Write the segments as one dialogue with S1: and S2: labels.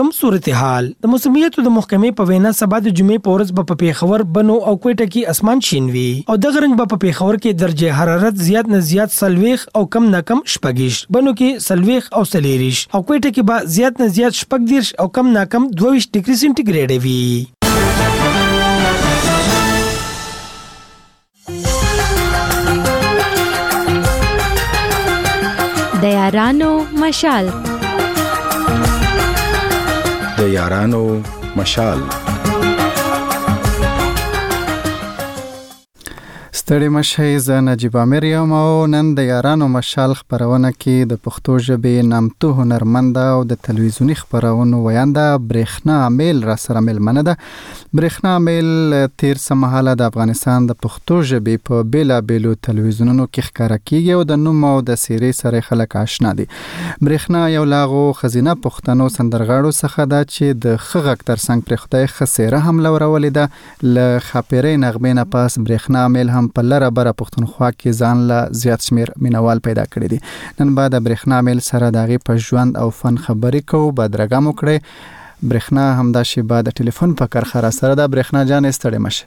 S1: صورتحال د موسمیاتو د محکمې په وینا سبا د جمعې په ورځ په پیښور بنو او کوټه کې اسمان شین وي او د غرنګ په پیښور کې درجه حرارت زیات نه زیات 40 او کم نه کم 26 بنو کې 40 او 40 او کوټه کې به زیات نه زیات 26 او کم نه کم 22 ډیګري سنټیګریډ وي.
S2: د یارانو مشال
S3: د یارانو مشال
S4: ستړي مشي ز نجيب امیر یم او نن د یارانو مشال خبرونه کې د پښتو ژبې نامتو هنرمند او د تلویزیونی خبرونو وینده برېښنا امیل را سره ملمنه ده. برېښنا امیل تیر سمحاله د افغانستان د پښتو ژبې په بیلا بیلو تلویزیونونو کې ښکارا کیږي او د نوم او د سیری سره خلک آشنا دي. برېښنا یو لاغو خزینه پښتنو سندرغاړو څخه ده چې د خغک تر څنګ پر خدای خسیره هم لورولې ده. ل خاپیرې نغمې نه پاس برېښنا امیل هم په لره بره پښتونخوا کې ځان له زیات شمیر مینوال پیدا کړی دي. نن بعد برېښنا امیل سره دغه په ژوند او فن خبرې کوو. بدرګه مو کړې برېښنا همدا شی بعد ټلیفون په کرخه را سره د برېښنا جان ستړي مشه.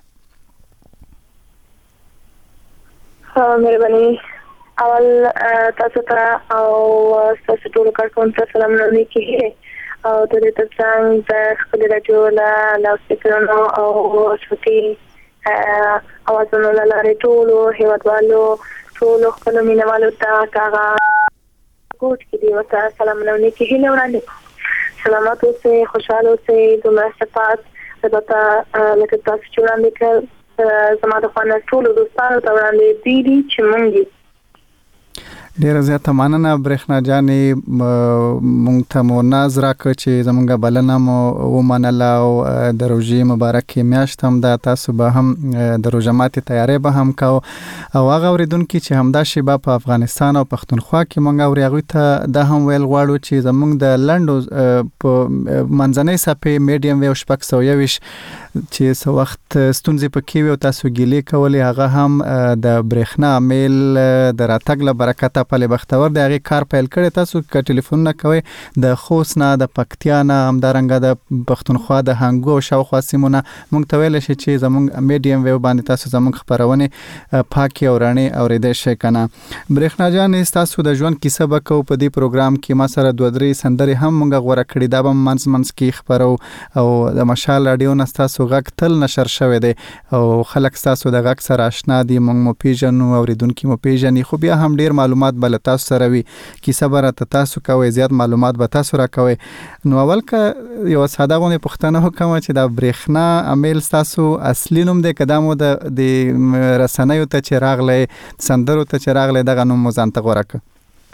S5: مهرباني اول تاسو ته او تاسو ټول کارکون ته سلام علیکم او د دې ترڅنګ د خپل راډیو له سپیکرونو او صوتي اوازونو لاره ټولو هیوادوالو ټولو خپل مینوالو ته کاغه کوټ کې دی وته سلام علیکم هیله وړاندې سلامات اوسئ خوشاله اوسئ دومره صفات البته لکه تاسو چې وړاندې کړ زما د خپل ټولو دوستانو ته وړاندې دي چې مونږ
S4: ډیره زیاته مننه برېښنا جانې مونږ ته مو ناز راکړه چې زمونږ بلنه مو ومنله او د روژې مبارکې میاشت هم ده. تاسو به هم د روژه ماتې تیاری به هم کوو او هغه اورېدونکي چې همدا شیبه په افغانستان او پښتونخوا کې مونږ اوري هغوی ته دا هم ویل غواړو چې زمونږ د لنډو په منځنۍ صفحې میډیم ویو 621 چې څه وخت ستونزې پکې وي او تاسو ګیلې کولې هغه هم د برېښنا امیل د راتګ له برکته پلي بختور د هغې کار پیل کړی. تاسو که ټلیفونونه کوئ د خوست نه د پکتیا نه همدارنګه د پښتونخوا د هنګو او شاوخوا سیمونه موږ ته ویلی شي چې زموږ میډیم ویو باندې تاسو زموږ خپرونې پاکې او رڼې اورېدی شئ که نه. برېښنا جانې ستاسو د ژوند کیسه به کوو په دې پروګرام کې. ما سره 2-3 سندرې هم موږ غوره کړي دا به منځ منځ کې خپرو او د مشال راډیو نه ستاسو غږ تل نشر شوی دی او خلک ستاسو د غږ سره آشنا دي. موږ مو پیژنو اورېدونکي مو پیژني خو بیا هم ډېر معلومات بل تاسو سره وي کیسه به راته تاسو کوئ زیات معلومات به تاسو را کوئ. نو اول که یو ساده غونې پوښتنه وکړم چې د برېښنا امیل ستاسو اصلي نوم دی که دا مو د رسنیو ته چې راغلی سندرو ته چې راغلی دغه نوم مو ځان ته غوره کړ؟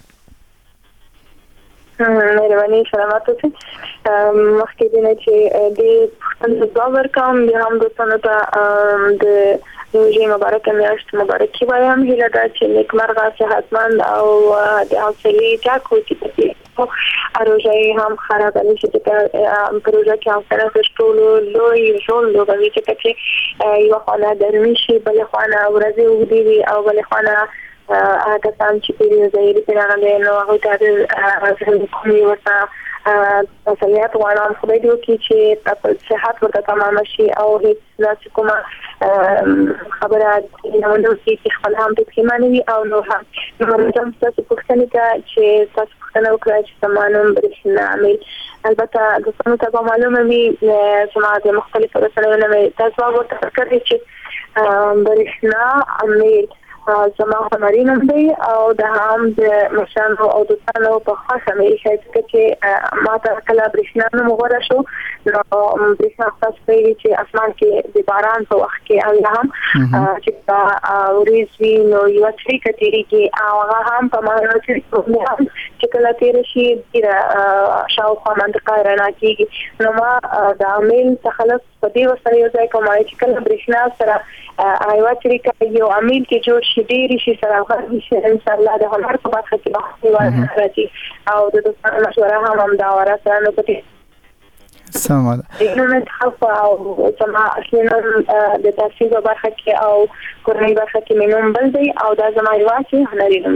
S5: مهرباني سلامات اوسئ. مخکې دی نه چې دې پوښتنې ته ځواب ورکوم بیا هم دوستانو ته د روژې مبارکه میاشت مبارکي وایم. هیله ده چې نیکمرغه صحتمند او د حوصلې ډک اوسي په روژه یې هم خرابه نه شي چې په روژه کې حوصله تر ټولو لوی ژوند لوبوي چې یوه خوا ګرمي شي بلې خوا ورځې اوږدې وي او بلې خوا هغه کسان چې پیرې ظاهري پرې راغلی نو هغوی ته کومې ورته تسلیت غواړم خدای دې وکړي چې صحت ورته تمامه شي او هیڅ داسې کومه خبره ونه وشي چې خپل هم پښیمانه وي او نور هم. نو تاسو پوښتنې ته چې تاسو پوښتنه وکړه چې زما نوم برېښنا امیل البته دوستانو ته به معلومه وي زما د مختلفو رسنیو نه مې دا ځواب ورته ورکړی چې برېښنا امیل زما هنري نوم دی او د هم د مشرانو او دوستانو په خوښه مې ښایسته چې ما ته کله برېښنا نوم غوره شو نو برېښنا تاسو پوهېږئ چې اسمان کې د باران په وخت کې او یا هم چې وریځ وي نو یوه څړیکه تېرېږي او هغه هم په معنی چې کله تېره شي ډېره شاوخوا منطقه رڼا کېږي. نو ما د امیل تخلص په دې ورسره یو ځای کوم چې کله برېښنا سره یوه څړیکه یو امیل کې جوړ شي ډېرې شي سره غږ شي انشاءالله د هنر په برخه کې به راځي او د دوستانو مشوره هم همدا وه راسره نو په دې
S4: سمه ده
S5: نوم انتخاب او زما اصلي نوم د تحصیل په برخه کې او کورنۍ برخه کې مې نوم بل دی او دا زما یوازې هنري نوم دی.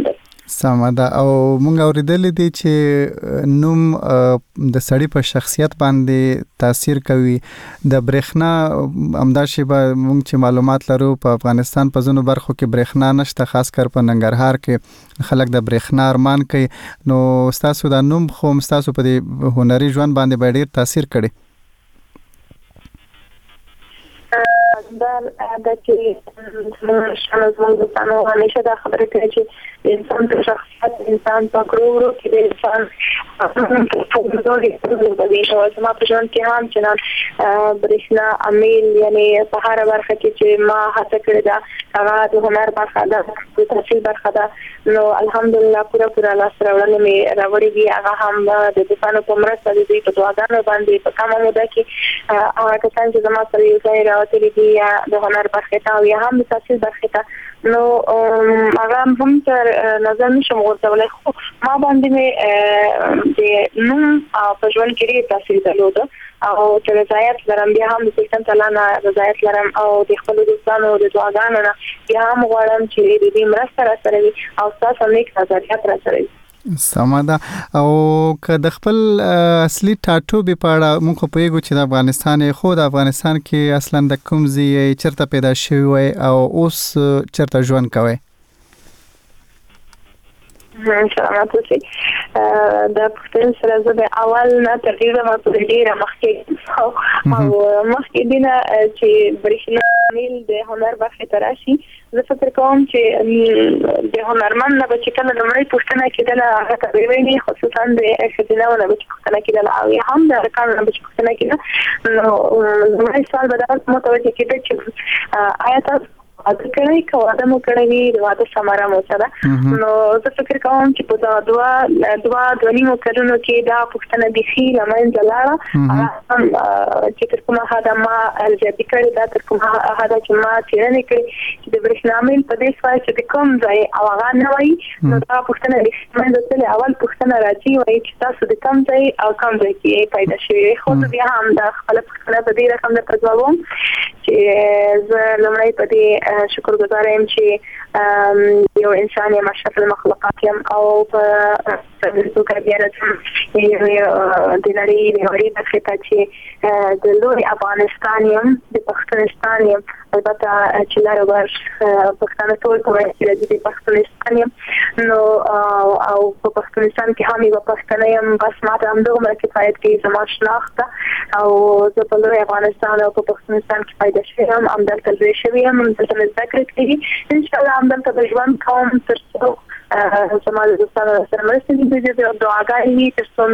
S4: سمدا او مونږ اوریدل دي چې نوم د سړی په شخصیت باندې تاثیر کوي د برېښنا امدا شی به مونږ چې معلومات لرو په افغانستان په ځینو برخو کې برېښنا نشته خاص کر په ننګرهار کې خلک د برېښنا ارمان کوي نو تاسو د نوم خو تاسو په دې هنري ژوند باندې ډېر تاثیر کړي
S5: دا چې زموږ د څانو همیشه دا خبره کوي چې انسان په شخصیت انسان په کړو کې د انسان په ډول کې زما په ژوند کې هم چې برېښنا عامل یعنی په هر برخه کې چې ما هڅه کړې ده هغه د هنر برخه ده د تحصیل برخه ده نو الحمدلله پورا لاس راوړل مې راوړې دي هغه هم د دفانو په مرسته د دې په دعاګانو باندې په کومه موده کې هغه کسان چې زما سره یو ځای راوتلي دي یا د هنر برخه ته او یا هم د تحصیل برخه ته نو هغه هم تر نظر نشم ورتولای خو ما باندې مې د نوم په ژوند کې تاثیر درلود او چې رضایت لرم بیا هم د سیستم تعالی رضایت لرم او د خپل دوستانو د دعاګانو نه بیا هم غواړم چې د دې مرسته را سره وي او تاسو نیک نظریات را سره وي
S4: سمدا او که د خپل اصلي ټاټوبې په اړه موږ په یو چې د افغانستان خو د افغانستان کې اصلا د کوم ځای چرته پیدا شوی وي او اوس چرته ژوند کوي
S5: سلامات اوسئ د پښتون سره زه د اول نه تر ډیره مخکې او مخکې دینه چې برېښنا عامل د هنر برخه ته راشي زه فکر کوم چې د هنرمند نه چې کله لومړی پوښتنه کېدله هغه ته ویلي خصوصا د ښځینهو نه چې پوښتنه کېدله او یا هم د هلکانو نه چې پوښتنه کېده نو لومړی سوال به دا متوجه کېده چې آیا تاسو واده کړی که واده مو کړی وي د واده ثمره مو څه ده نو زه فکر کوم چې په دوه نیمو کلونو کې دا پوښتنه بیخي له منځه لاړه چې تر کومه حده ما ارزیابي کړې ده تر کومه حده چې ما څېړنې کړې چې د برېښنا عامل په دې سوال چې د کوم ځای او هغه نه وایي نو دا پوښتنه بیخي منځه تللې اول پوښتنه راځي وایي چې تاسو د کوم ځای او کوم ځای کې پیدا شوي خو زه بیا هم دا خپله پوښتنه په دې رقم درته ځوابوم چې زه لومړی په دې شکر گزار یم چې یو انسان یم اشرف المخلوقات یم او په څوک بیا راځم د نړۍ د هرې برخې ته چې د لوی افغانستان یم د پښتونستان یم البته چې لاره ور پښتانه ټول په وایي چې د پښتونستان یم نو او په پښتونستان کې هم یو پښتانه یم بس ما ته همدومره کفایت کوي زما شناخت او زه په لوی افغانستان او په پښتونستان کې پیدا شوی یم همدلته لوی شوی یم همدلته مې زده کړې کوي انشاءالله همدلته به ژوند کوم تر څو زما د دوستانو سره مرسته دي د دعاګانې تر څو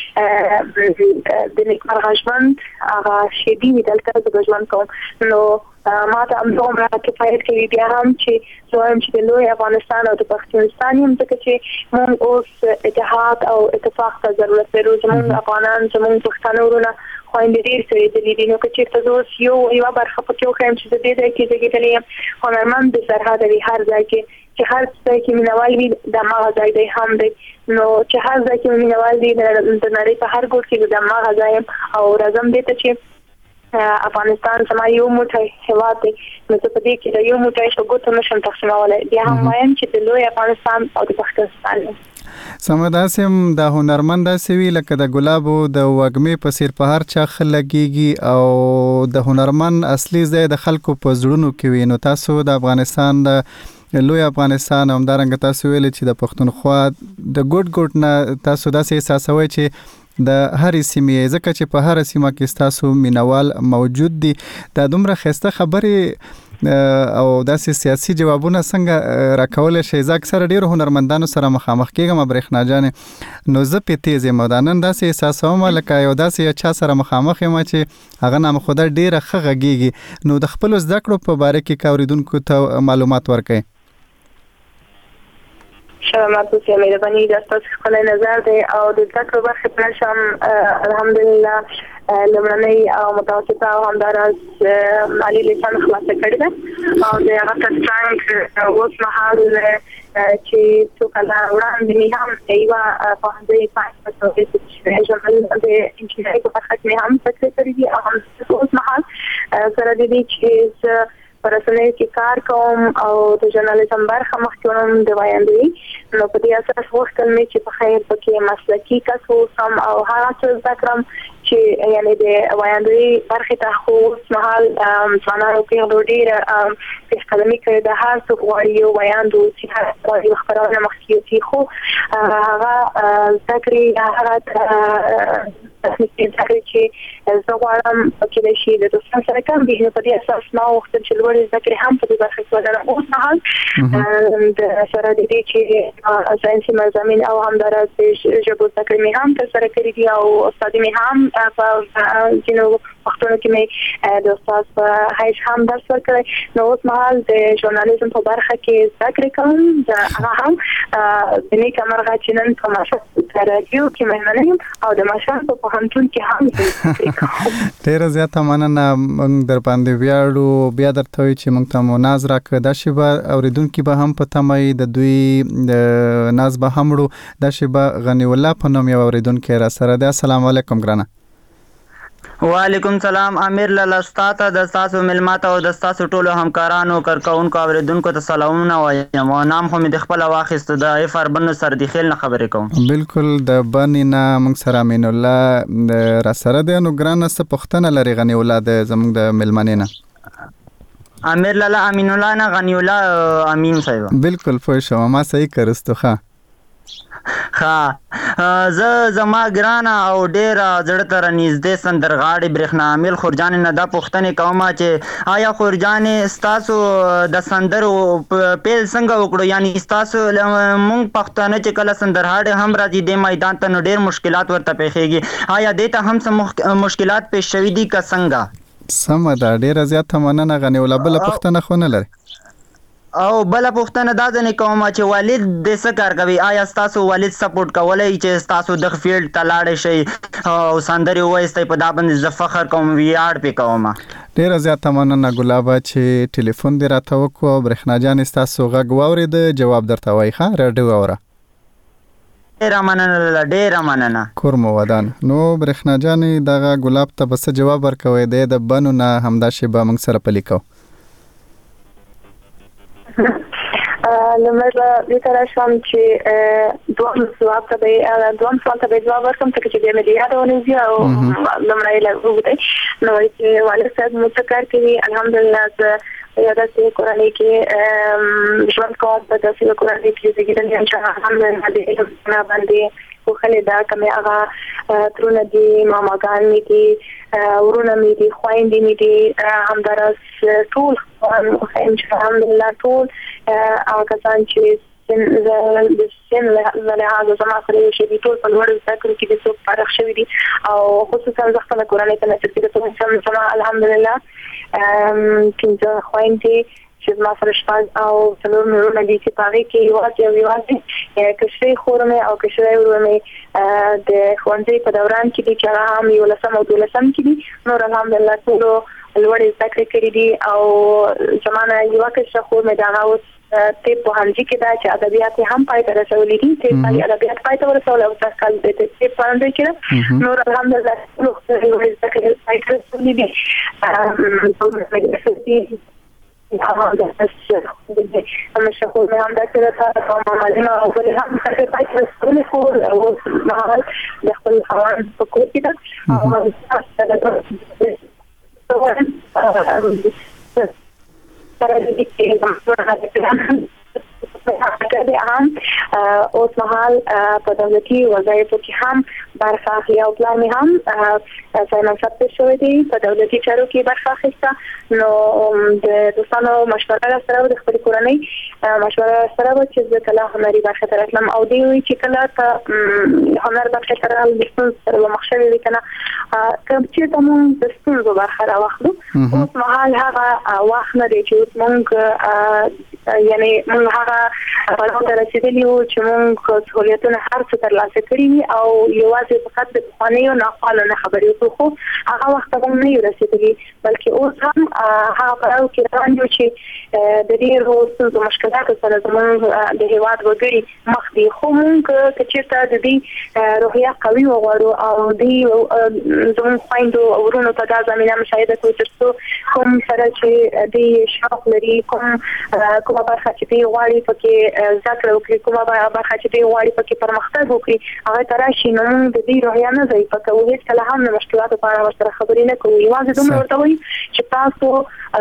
S5: مې د نیکمرغه ژوند هغه شیبې مې دلته زه به ژوند کوم نو ما ته همدومره کفایت کوي بیا هم چې زه وایم چې د لوی افغانستان او د پښتونستان یم ځکه چې موږ اوس اتحاد او اتفاق ته ضرورت لرو زموږ افغانان زموږ پښتانه وروڼه خویندې ډېر سوېدلي دي نو که چېرته زه اوس یوه برخه پکې وښیم چې زه دې ځای کې زېږېدلې یم هنرمند د سرحده وي هر ځای کې چې هر ځای کې مینوال وي د هماغه ځای دی هم دی نو چې هر ځای کې مینوال دي د نړۍ په هر ګوټ کې د هماغه ځای یم او راځم دې ته چې افغانستان زما یو موټی هېواد دی نو زه په دې کې د یو موټی په ګوتو نشم تقسیمولی بیا هم وایم چې د لوی افغانستان او د پښتونستان یم
S4: سمه داسې هم د هنرمند داسې وي لکه د ګلابو د وږمې په څېر په هر چا ښه لګېږي او د هنرمند اصلي ځای د خلکو په زړونو کې وي نو تاسو د افغانستان د لوی افغانستان همدارنګه تاسو ویلي چې د پښتونخوا د ګوټ نه تاسو داسې احساسوئ چې د هرې سیمې ځکه چې په هر سیمه کې تاسو مینوال موجود دي دا دومره ښایسته خبرې او داسې سیاسي جوابونه څنګه راکولی شئ زه اکثره ډېرو هنرمندانو سره مخامخ کېږم برېښنا جانې نو زه پې تیز یم او دا نن داسې احساسوم لکه یو داسې چا سره مخامخ یم چې هغه نامخوده ډېره ښه غږېږي نو د خپلو زده کړو په باره کې که اورېدونکو ته معلومات ورکوئ
S5: سلامات اوسئ مهرباني دا ستاسو ښکلی نظر دی او د زده کړو برخې په نشم الحمدلله لومړنۍ او متوسطه او همداراز مالي لیسان خلاصه کړې ده او د هغه تر څنګ اوس مهال چې څو کاله وړاندې مې هم یوه پوهنځۍ پاس په توګه د انجینرۍ په برخه کې مې هم زده کړې کړې دي او هم اوس مهال سره د دې چې رسنیو کې کار کوم او د ژورنالیزم برخه مخکې د وایندوی نو په دې اساس غوښتل مې چې په خیر پکې مسلکي کس اوسم او هغه څه زده کړم چې یعنی د وایندوی برخه ته خو مهال ځوانانو کې ډېر په قلمي کې د هر څه غوړیو وایندو چې هغه خبرونه مخکې خو هغه ذکرې هغه ذکر چې زه غواړم چې د شي د دوستانو سره کوم به په دې اساس ما وختم چې لوړ ذکر هم په دې برخه کې ودرم اوس مهال د سره د دې چې ساينسي مضامین او هم درس ژبو ذکر مې هم تر سره کړی دي او استاد مې هم په جنو وختونو کې مې د استاد په هیڅ هم درس ورکړی نو اوس مهال د ژورنالیزم په برخه کې ذکر کوم دا هم د نیک مرغه چې نن په ماشوم رادیو کې مېمنه او د ماشوم په پوهنتون کې هم
S4: ډیره زیاته مننه موږ در باندې ویاړو بیا درته وی چې موږ ته مناز راکړه دا شی به اوریدونکو به هم په تمه د دوی ناز به همړو دا شی به غنی الله په نوم یو اوریدونکو را سره ده السلام علیکم ګرانه
S6: وعلیکم سلام امیر لاله ستاسو د تاسو ملمات او د تاسو ټولو همکارانو کارکونکو اوریدونکو ته سلامونه وایم او نام خو مې د خپل واخیست د افر بن سر د خیل نه خبرې کوم
S4: بالکل د بنینا موږ سره امین الله را سره ده نو ګرانه څه پښتنه لري غنی اولاد زموږ د ملمنینه
S6: امیر لاله امین الله نه غنی الله امین صاحب
S4: بالکل پوه شوم ما صحیح کرستو ښه
S6: زما ګرانه او ډیر زړه ته نږدې سندرغاړي برېښنا عامل خورجان نه دا پوښتنه کوم چې آیا خورجان تاسو د سندرو پیل څنګه وکړو یعنی تاسو مونږ پښتانه چې کله سندرغاړي هم راځي د میدان ته ډیر مشکلات ورته پیښیږي آیا دته هم څه مشکلات پیښ شوي دي که څنګه
S4: سم دا ډیر زیاته مننه غنی ولا بل پښتنه خو نه لري
S6: او بل پښتنه دا ځنه کوم چې والد د څه کار کوي آیا تاسو والد سپورټ کولای چې تاسو د فیلډ ته لاړ شئ او سندري وایستئ په دا باندې ز فخر کوم ویاړ پې کوم
S4: ډیر زیاته مننه ګلابا چې ټلیفون دی راته وکړو برېښنا جان تاسو غږ واورید جواب درته وای ښه راډیو اورا
S6: ډیر مننه
S4: کورمو ودان نو برېښنا جان دغه ګلاب ته بس جواب ورکوي د بنو نه همدا شی به موږ سره پلیکو
S5: لمر به تر شام چې دوه سوال ته به جواب ورکوم چې د ملي یادونه او لمر یې لګوي نو چې والد صاحب متکر کوي الحمدلله یادته قرآنی کې ژوند کوم په داسې قرآنی کې زګیدل ان شاء الله الحمدلله دې نه باندې خو خلدا کمه هغه ترونه دي ماماګان می دي ورونه می دي خويندې می دي همدارس ټول ان شاء الله الحمدلله ټول هغه ځان چې د سن له هغه زما سره شي دي ټول په لوړ ذکر کې د څو فارغ شوی دي او خصوصا ځکه قرآنی ته چې د څه سم الحمدلله چې خويندې چې ما سره شپږ او څلور مېرمنې دي چې پاره کې یوازې کشري خورمه او کشري ورمه د خوندې په دوران کې دي چې هغه هم یو لسم او دولسم کې دي نور الحمدلله ټول لوړ ذکر کړی دي او زمانه یو کشري خورمه دا اوس ته په هانجی کې دا چې ادبیات هم پای ته رسولې دي چې ادبیات پای ته ورسول او تاسو کال دې ته پاندې کړه نور الحمدلله ټول ذکر پای ته رسولې دي هغه د شخو مې هم دا چې تاسو ما معلومه او بل هم څه پای ته رسولې خو او ما د خپل حوان په کوټه کې او سره د دې په اوس مهال په دولتي وظایفو کې هم برخه اخلي او پلان مې هم فاینانس شوی دی په دولتي چارو کې برخه اخیسته نو د دوستانو مشوره سره د خپل کورنۍ مشوره سره چې کله هنري برخه ته راتلم او دی چې کله ته هنر برخه ته راتلم سره مخشوي وي کنه کوم چې تمون د ستورو برخه راوخلو اوس مهال هغه وخت نه دی چې موږ یعنی موږ هغه په لاره رسیدلی او چې موږ سہولیتونه هر څه ترلاسه کړی او یوازې فقط د قانوني نه خپلونه خبرې وکړو هغه وخت هم نه رسیدلی بلکې اوس هم هغه پراو کې روان دي چې د دې روز مشکلات سره زموږ د هیواد وګړي مخ دي خو موږ چې د دې روحیه قوي وغواړو او د زموږ خويندو او ورونو ته دا زمينه مشاهده کوي چې تاسو کوم سره چې د شوق لري کومه برخه چې دی غواړي پکې ذکر وکړي کومه برخه چې دی غواړي پکې پرمختګ وکړي هغه تراشي نو موږ د دې روحیه نه ځای پکې وې چې کله هم مشکلات په اړه ورسره خبرې نه کوو یوازې دومره ورته وایي چې تاسو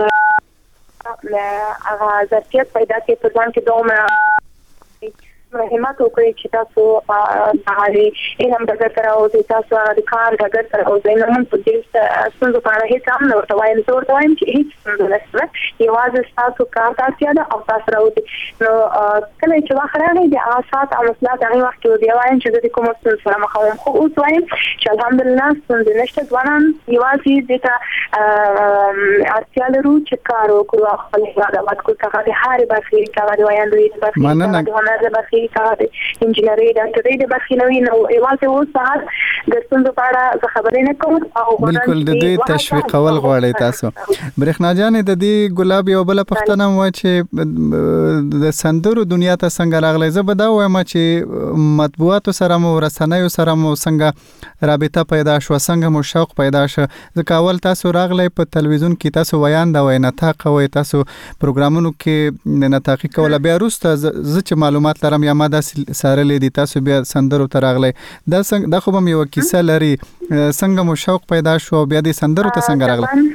S5: هغه ظرفیت پیدا کړئ په ځان کې دومره همت وکړئ چې تاسو هغه علم ډګر ته راوځئ تاسو هغه د کار ډګر ته راوځئ نو موږ په دې ستونزو په اړه هېڅ هم نه ورته وایم زه ورته وایم چې هېڅ ستونزه نشته یوازې ستاسو کار ته اړتیا ده او تاسو راوځئ نو کله چې وخت راغی د هغه ساعت او مصلحت هغې وخت کې بیا وایم چې زه د کومو ستونزو سره مخ وم خو اوس وایم چې الحمدلله ستونزې نشته ځوانان یوازې دې ته اړتیا لرو چې کار وکړو او خپل هېواد اباد کړو که هغه د هرې برخې که هغه د ویاندویي د برخې که هغه د هنر د برخې کار انجینری ډاکټري د برخې نو یوازې اوس سهار د ستونزو په اړه زه خبرې نه کوم او
S4: بالکل د دې تشویقول غواړي تاسو برېښنا جانې د دې ګلاب یو بل پښتنه و چې د سندرو دنیا ته څنګه راغلی زه به دا وایم چې مطبوعاتو سره مو رسنیو سره مو څنګه رابطه پیدا شو څنګه مو شوق پیدا شو ځکه اول تاسو راغلی په تلویزیون کې تاسو ویان دا وای نطاق وای تاسو پروګرامونو کې نطاقي کوله بیا وروسته زه چې معلومات لرم یا ما دا سارلې دي تاسو بیا سندرو ته راغلی دا خو به یو کیسه لري څنګه مو شوق پیدا شو بیا د سندرو ته څنګه راغلی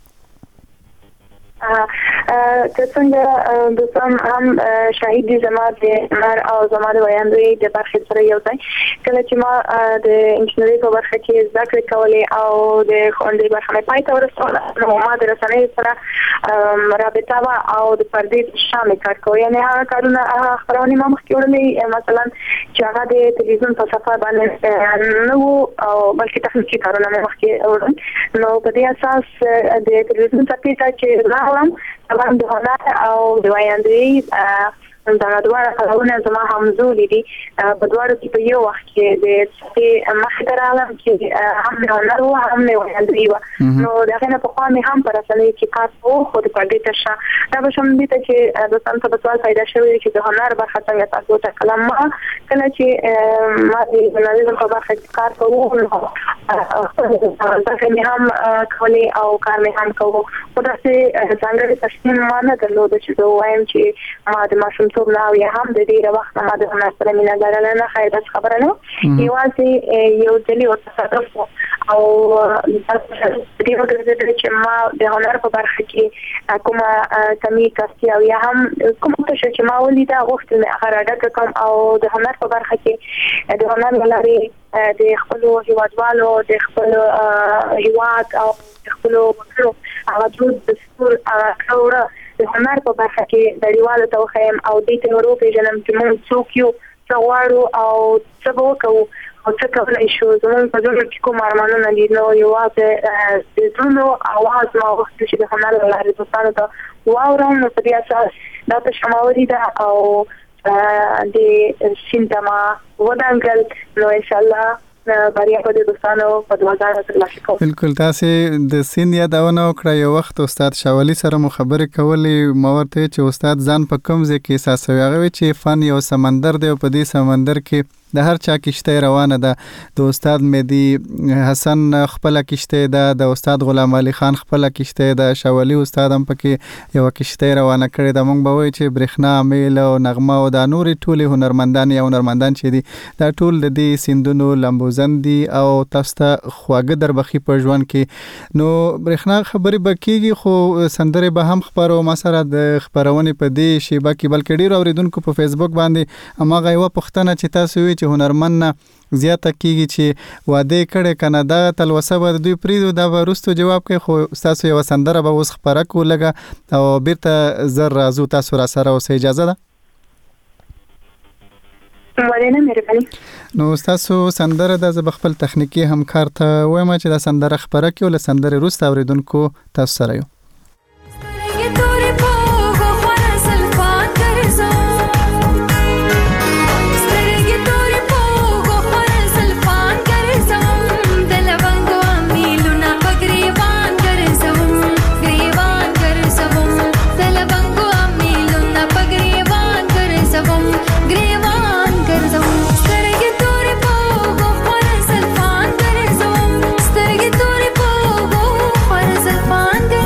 S5: که څنګه دوستان هم شاهد دي زما د هنر او زما د ویاندویي د برخې سره یو ځای کله چې ما د انجینرۍ په برخه کې زده کړې کولې او د ښوونځي برخه مې پای ته ورسوله نو ما د رسنیو سره رابطه وه او د پردې شا مې کار کوه یعنې هغه کارونه هغه خپرونې ما مخکې وړلې مثلا چې هغه د تلویزیون په صفحه باندې نه وو او بلکې تخنیکي کارونه مې مخکې وړل نو په دې اساس د تلویزیون صفحې ته چې راغلم طبعا د هنر او د ویاندویي دا دواړه کارونه زما همزولي دي په دواړو کې په یو وخت کې د څه مخې ته راغلم چې هم د هنر وه هم د ویاندویي وه نو د هغې نه پخوا مې هم په رسنیو کې کار کوو خو د پردې تر شا دا به شم دې ته چې دوستانو ته به سوال پیدا شوی چې د هنر برخه څنګه تاسو وټاکله ما کله چې ما د ژورنالیزم په برخه کې کار کوو نو زده مې هم کولې او کار مې هم کوو خو داسې ځانګړې تصمیم ما نه درلوده چې زه ووایم چې ما د ماشوم توب نه او یا هم د ډېره وخت نه ما د هنر سره مینه لرله نه خیر داسې خبره نه یوازې یو ځلې ورته صادف و او دې وګرځېدله چې ما د هنر په برخه کې کومه کمی کاسي او یا هم کومه تشه چې ما ولیده غوښتل مې هغه راډکه کړم او د هنر په برخه کې د هنر له لارې د خپلو هیوادوالو د خپل هیواد او د خپلو وګړو هغه دود دستور کړوړه د هنر په برخه کې نړیوالو ته وښیم او دې ته ور وپېژنم چې موږ څوک یو څه غواړو او څه به وکړو او څه کولی شو زموږ په زړونو کې کوم ارمانونه دي نو یوازې د زړونو اواز ما وغوښتل چې د هنر له لارې دوستانو ته واورم نو په دې اساس دا تشماوري ده او د سیند ته ما ودانګل نو انشاءالله بریا په دې دوستانو په دعاګانو ترلاسه کوم
S4: بالکل تاسو د سین یادونه وکړه یو وخت استاد شاولي سره مو خبرې کولې ما ورته چې استاد ځان په کوم ځای کې احساسوي هغه چې فن یو سمندر دی او په دې سمندر کې د هر چا کشته روانه ده د استاد مهدي حسن خپل کشته ده د استاد غلام علي خان خپل کشته ده شاولي استاد هم پکې یو کشته روانه کړې ده مونږ به وایو چې برېښنا میل او نغمه او د نوري ټولې هنرمندان یا هنرمندان چې دي دا ټول د دې سیندونو لمبوزن دي او تاسو ته خواږه دربخي په ژوند کې نو برېښنا خبرې بکیږي خو سندره به هم خبرو ما سره د خبرونې په دې شیبه کې بلکې ډیر اوریدونکو په فیسبوک باندې اماغه یو پښتنه چې تاسو وی چې هنرمند نه زیاته کیږي چې واده کړي کنه دا تلوسه به دوی پریدو دا ورستو جواب کوي خو تاسو یو سندره به اوس خبره کو لګه او بیرته زر رازو تاسو را سره اوس اجازه ده نو تاسو سندره د خپل تخنیکی همکار ته وایم چې دا سندره خبره کوي ول سندره روست اوریدونکو تاسو سره یو
S7: Fun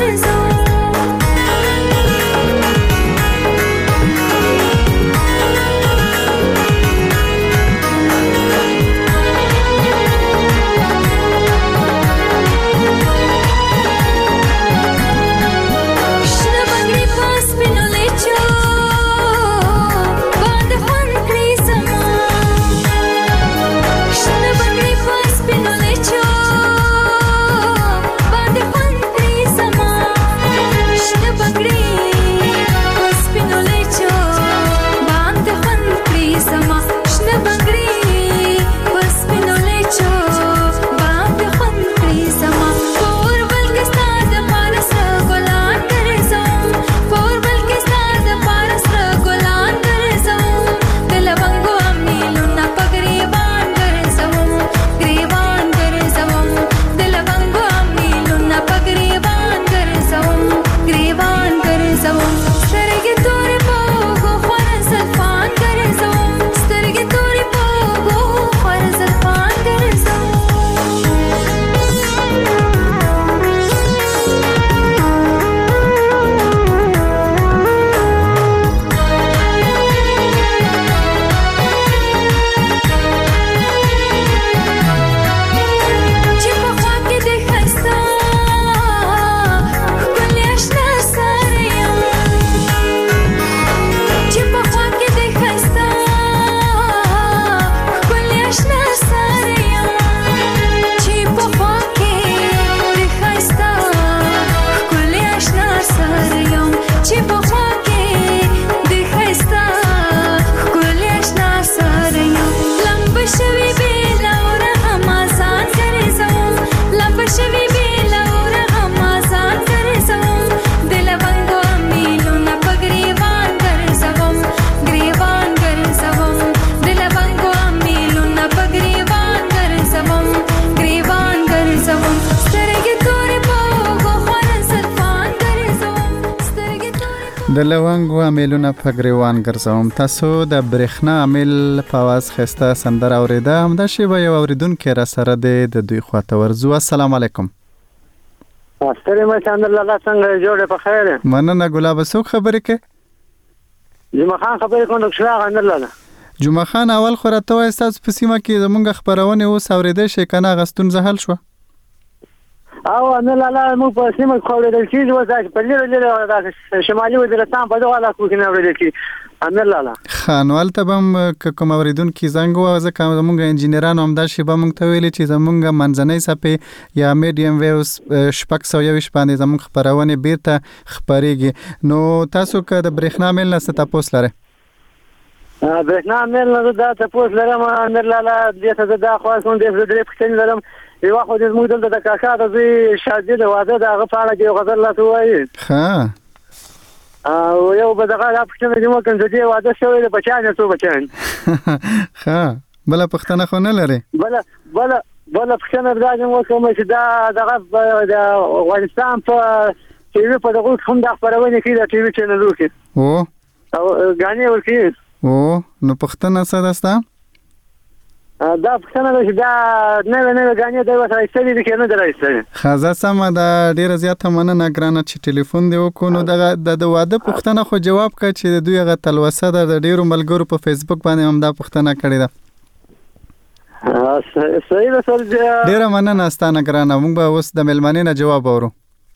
S4: د لونګو امیلونه په ګریوان ګرځوم. تاسو د برېښنا امیل په आवाज خسته سندره اوریده. همدا شی به یو اوریدونکو را سره د دوی خواته ورزو. السلام علیکم.
S7: ستړي مې چاندر لاله څنګه جوړه په خیر.
S4: مننه ګلاب. څوک خبرې کې؟
S7: جمعه خان خبرې کوم د شراغ اندر لاله.
S4: جمعه خان اول خو راته وایي تاسو په سیمه کې زمونږ خبرونه اوس اوریدل شي کنه غستون زهل شو.
S7: او نه لاله مو په سیمه کې اوریدل کیږي وځي په لری د شمالي وزیرستان په دغه علاقو کې نه اوریدل کیږي ان لاله.
S4: خانوال ته بم کوم اوریدونکو زنګ وازه کوم زمونږ انجینرانو هم دا شی به مونږ ته ویلي چې زمونږ منځنۍ صفه یا میډیم ویوز شپږ سو یو شپانې زمونږ خبرونه بیرته خبريږي. نو تاسو که د برېښنا میل نه تاسو لره
S7: برېښنا میل نه دا تاسو لرم ان لاله دې ته دا خو کوم دې درې پښتنې لرم. یو خو دې موږ دلته د کاکا د زوی شادي د واده د هغه په اړه کې غزل لا توایي.
S4: ها
S7: او یو به دغه د پښتنې د مو کوم دې واده شوی د بچانه تو بچان.
S4: ها بل پښتنه خو نه لري.
S7: بل پښتنه د مو کوم چې دا دغه د افغانستان په ټي وي په دغه کوم د خبرونه کې د ټي وي چینلو کې او غانې ورکی
S4: او نو پښتنه څه دستا
S7: دا پښتنه چې دا نه غانې د وسه ایستلې دي کې نه درایستلې.
S4: خازه سم دا ډیره زیاته مننه ګرانه چې ټلیفون دی وکونو د واده پښتنه خو جواب کړ چې دوی غ تلوسه د ډیرو ملګرو په فیسبوک باندې هم دا پښتنه کړې ده.
S7: صحیح ده سر.
S4: ډیره مننه ستانه ګرانه. موږ به اوس د ملمنې نه جواب اورو.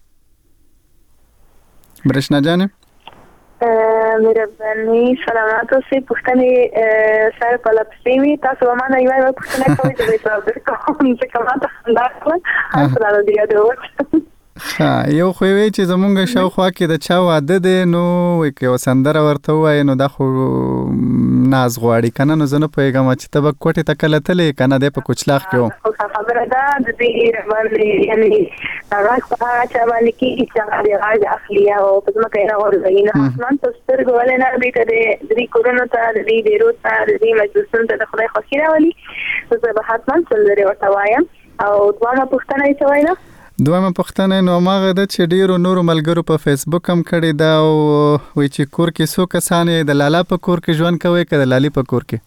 S4: برېښنا جانې
S5: مهرباني سلامات اوسئ. پوښتنې سره په لپسې وي. تاسو باندې یو پوښتنه کوئ چې به تاسو کوم څه کومه خندا کوي تاسو را دی یادوي.
S4: ها یو خو وی چې زمونږ شاوخوا کې د چا واده دی نو یو سندره ورته وای نو دا خو ناز غواړي کنه. نو زنه پیغام چې تب کوټه تکله تلې کنه د په کوچلاخ کې
S5: خبره ده د دې باندې یعنی هغه چې باندې کې چې هغه راځي اخلي او په ځمکه نه ورځي نه اسمان ته سترګو ولې نه دی ته د کورونو ته د دې ډیرو ته د دې مجلسونو ته د خدای خوښي راولي. زه به حتما څلوري ورته وایم. او دوه پوښتنه یې وایله.
S4: دویمه پوښتنه نو ماغه د چې ډیرو نورو ملګرو په فیسبوک هم کړی دا او وی چې کور کې څو کسان د لالا په کور کې ژوند کوي که د لالي په کور کې؟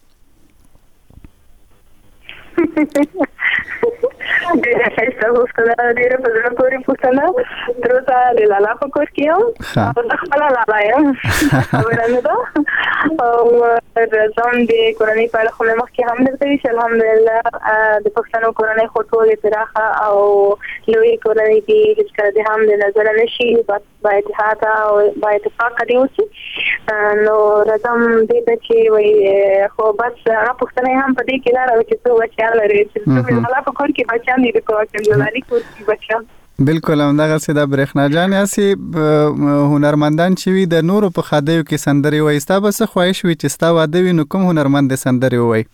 S5: ډیره ښایسته پوښتنه ډیره په زړه پورې پوښتنه. تر اوسه د لالا په کور کې یم او زه خپله لالا یم خبره نه ده. او زم د کورنۍ په اړه خو مې مخکې هم درته ویل چې الحمدلله د پښتنو کورنۍ خو ټولې پراخه او لویې کورنۍ دي هېڅکله دې هم د نظره نه شي با اتحاده او با اتفاقه دې اوسي. نو راځم دې ته چې وایي خو بس هغه پوښتنه یې هم په دې کې لاره وه چې څو بچیان لري چې د لالا په کور کې بچیان دي د لالي کور کې بچیان.
S4: بالکل همدغه سي د برېښنا جان یاسي هنرمندان چې وي د نورو په خادیو کې سندري وایي. ستا به څه خواهش وي چې ستا واده وي نو کوم هنرمند سندري وایي؟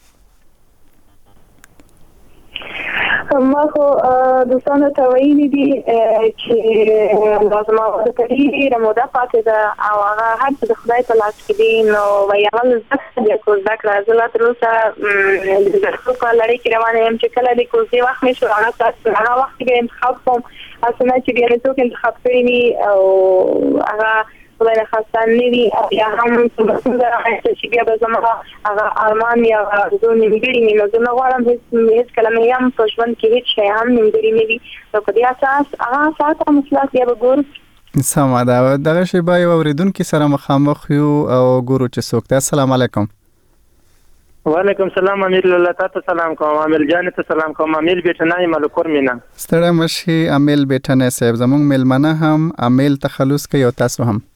S5: ما خو دوستانو ته ویلي دي چې لازم واده کړي رموده پاتې ده او هغه هر څه د خدای په لاس کې دي. نو وایي هغه زده کړه زه لا تر اوسه د زده په لړۍ کې روانه یم چې کله د کوزدې وخت مې شو هغه وخت کې به انتخاب کوم. اصلا چې بیا مې څوک انتخاب کړي وي او هغه خدای نخواسته نه وي او یا هم چې بیا به زما هغه ارمان یا آرزو نیمګړي وي نو زه نه غواړم هېڅکله مې هم په ژوند کې هېڅ شی هم نیمګړي نه وي. نو په دې اساس هغه ساعت او مسلک بیا به ګورو.
S4: سمه ده. دغه شی به یو اورېدونکي سره مخامخ یو او ګورو چې څوک دی. السلام علیکم.
S8: وعلیکم السلام. امیر الله تاسو سلام کوم. امیر جان ته سلام کوم. امیر بیٹنای ملکور مینا.
S4: ستړی مشي امیل بیٹنای صاحب. زمونږ میلمنه هم امیل تخلص کوي او تاسو هم.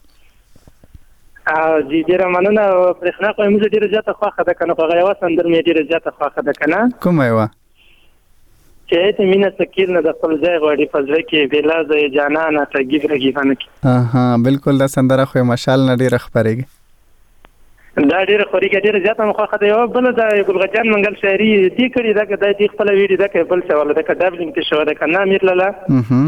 S8: جی ډیره مننه. برېښنا خو موږ ډیره زیاته خوښه ده کنه. هغه یو سندر مې ډیره زیاته خوښه ده کنه.
S4: کومه یو
S8: چې ته مینه سکیر نه د خپل ځای غواړي په ځای کې بلا ځای جانانه ته ګیږي فن کې.
S4: بالکل دا سندره خو مشال نه ډیره خبرېږي.
S8: دا ډیره خوريږي ډیره زیاته مخه ده. یو بل د ګلغجان منګل شاعري دې کړي دا د دې خپل ویډیو دا کې بل څه ولا دا کډابلینګ ته شو ده کنه. امیر لاله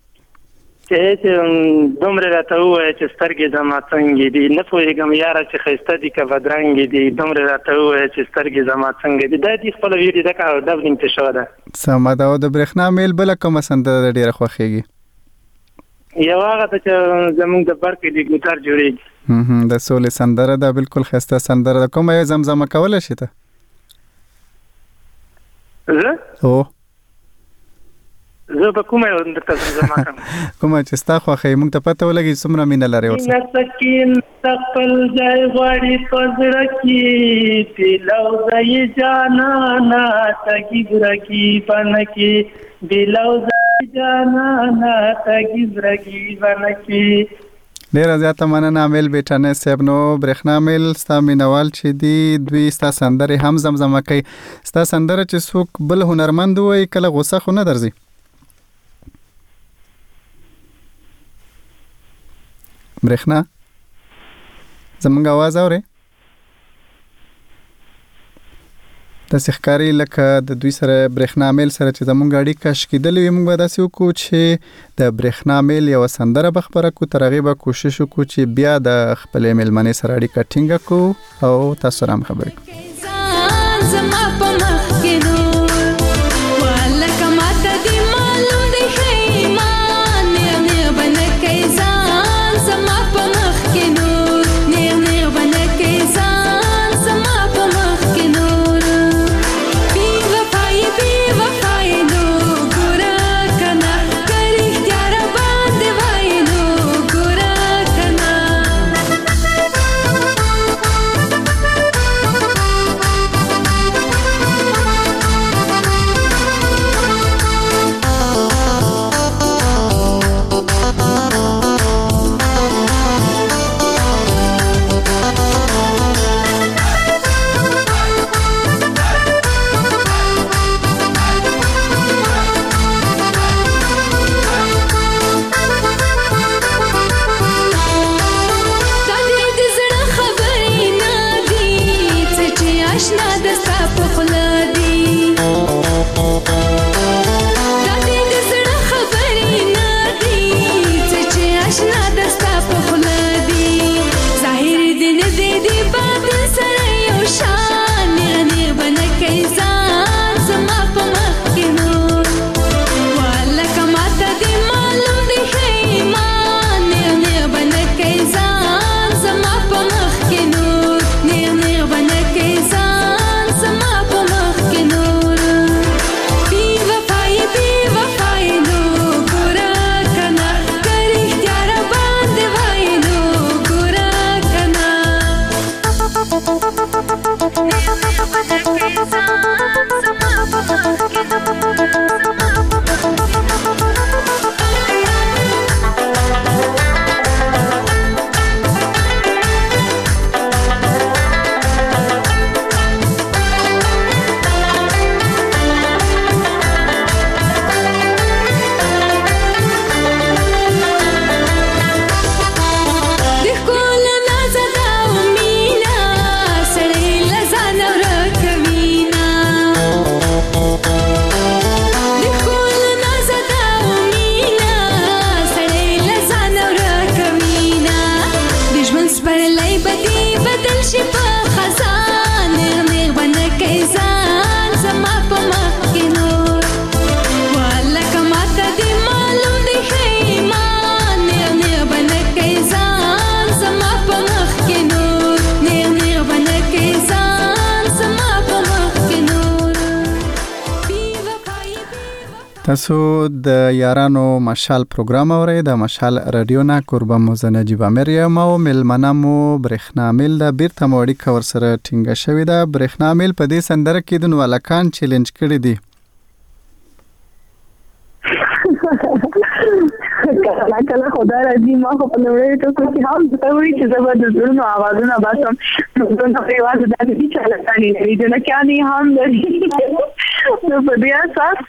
S8: چې دومره راته ووایه چې سترګې زما څنګه دي نه پوهېږم یاره چې ښایسته دي که بدرنګې دي. دومره راته ووایه چې سترګې زما څنګه دي. دا دې خپله ویډیو ده که ډبلینګ ته شوه ده.
S4: سمه ده. او د برېښنا میل بله کومه سندره ډېره خوښېږي؟
S8: یو هغه ته چې زمونږ د برکې د ګیتار جوړېږي
S4: د سولې سندره ده، بالکل خسته سندره ده. کومه زمزمه کولای شي ته؟
S8: زه به کومه درته زمزمه کوم
S4: کومه چې ستا خوښه موږ ته پته ولګي څومره مینه لري ورسره.
S8: سکین خپل ځای غواړي په زړه کې پیلو ځای جانانا تګي برګي بنکي پیلو ځای جانانا تګي برګي بنکي.
S4: ډیره زیاته مننه امیل بیٹانه صاحب. نو برېښنا امیل ستا مینوال چې دی دوی ستا سندرې هم زمزمه کوي. ستا سندره چې څوک بل هنرمند وایي کله غوسه خو نه درځي؟ برېښنا زمونږ आवाज اوري؟ داسې ښکاري لکه د دوی سره برېښنا میل سره چې زمونږ اړیکه شکېدلې وي. موږ به داسې وکړو چې د برېښنا میل یوه سندره به خپره کړو، تر هغې به کوشش وکړو چې بیا د خپلې میلمنې سره اړیکه ټینګه کړو او تاسو سره هم خبرې کړو. تاسو د یارانو مشال پروګرام اورئ د مشال رادیو نه. قربان موزه نجیب امیر یم او ملمنه مو برېښنا میل د بیرته مو اړیکه ورسره ټینګه شوې ده. برېښنا میل په دې سندره کې د نوالکان چیلنج کړی دی.
S5: کله خدا راځي ما خو په لوړې ټکو کې هم ته وایي چې زه به د زړونو آوازونه باسم. زړونو آواز داسې دي چې هلکانې لري، جنکیانې هم لري. نو په دې اساس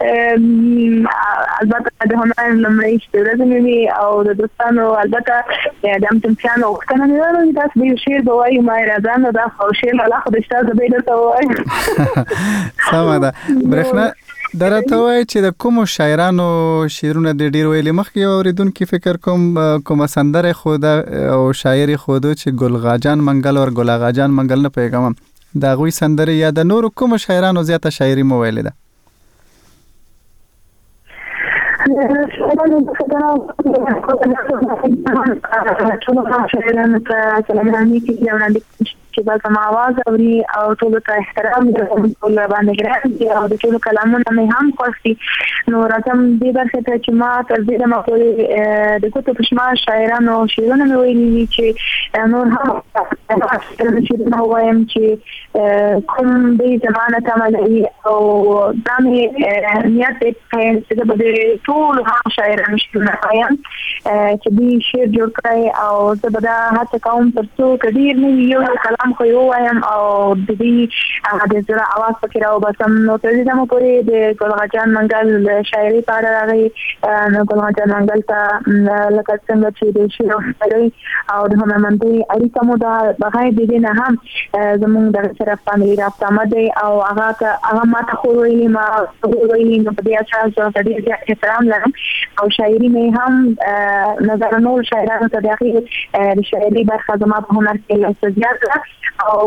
S5: البته د هنر لومړۍ شپې ورځې مې وي او د دوستانو البته د همتمچیانو غوښتنه مې ولرله تاسو به یو شعر به وایو. ما راځه نو دا خو شعر الله خو د شته زه به یې درته ووایم.
S4: سمه ده. برېښنا درته وایي چې د کومو شاعرانو شعرونه د ډېر ویلي. مخکې یو اورېدونکي فکر کومه سندره خوده او شاعر خوده چې ګل غاجان منګل او ګل غاجان منګل نه پیغام د هغوی سندرې یا د نورو کومو شاعرانو زیاته شاعري مو ویلې ده؟
S5: شاعرانو ته سلام علیکم چې با زما आवाज اوري او ټول ته احترام کوم ټول باندې ګران دي او د ټول کلامونه مې هم خوښي نو راځم دې برخه ته چې ما تر دې ما پورې د کوټو پښما شاعرانو شعرونه مې ویلي چې نور هم شعرونه وایم چې کوم دې زمانه ته ملي او دامه نیت چې د ټول هم شاعرانو شعرونه وایم چې دې شعر جوړ کړی او زه به دا هڅه کوم ترڅو کډیر نه یو کلام خو یو وایم او د دې د زړه आवाज پکې راوباسم نو تر دې مو پورې د ګلغاجان منګل شاعري په اړه راغی نو ګلغاجان منګل ته لکه څنګه چې د شعر او د هنرمندۍ اړیکه مو دا بغیر د دې نه هم زموږ د شرف فاميلي رابطه مده او هغه ماته خو ویلي ما ویلي نو په دې اساس د دې احترام لرم او شاعري مې هم نظر نور شاعرانو ته داخلي د شاعري برخه زما په هنر کې زیات او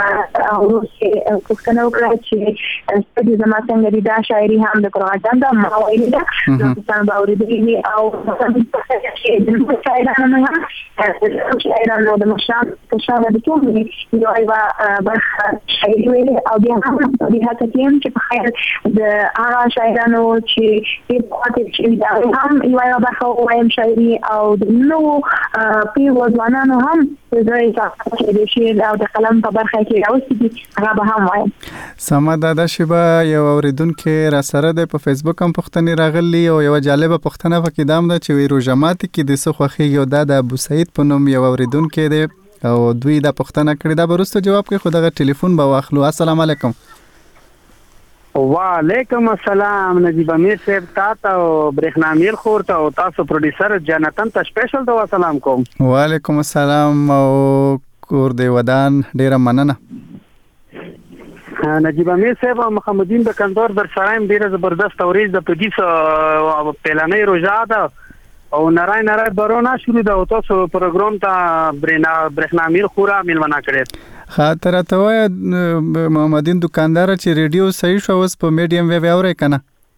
S5: پوښتنه وکړه چې ستاسو زما څنګه دي دا شاعري هم د قرآن دا ما ویلي ده نو څنګه باورېدلې او شاعرانو د مشام د ټول یو برخه شاعري ویلي او بیا هم د هڅه کوم چې په خیر د هغه شاعرانو چې په خاطر چې دا هم یو برخه وایم شاعري او د نو په ځوانانو هم د شعر او د قلم په برخه کې راوستي هغه به هم وایم
S4: سماده شبا یو اوریدونکو را سره د په فیسبوک هم پښتني راغلی او یو جالبه پښتنه پکې دام ده چې وی روجمات کې د سخوخي یو د ابو سعید په نوم یو اوریدونکو دی او دوی د پښتنه کړی دا برسته جواب کوي خو دغه ټلیفون به واخلو السلام علیکم
S9: وعلیکم السلام نجیب امیر صاحب تاسو او برېښنا امیر خور ته او تاسو پروډوسر جنتن ته سپیشل دوا سلام کوم
S4: وعلیکم السلام او کور دی ودان ډیره مننه
S9: نجیب امیر صاحب محمدین د کندور در سرایم ډیره زبردست اوریج د پدیس پلانې روزا ده او نارای برونه شروع ده او تاسو پروګرام ته برېښنا امیر خورا ملمنه کړی
S4: خاطر ته وای محمدین دکاندار چې ریډیو صحیح شو اوس په میډیم ویو اوري کنه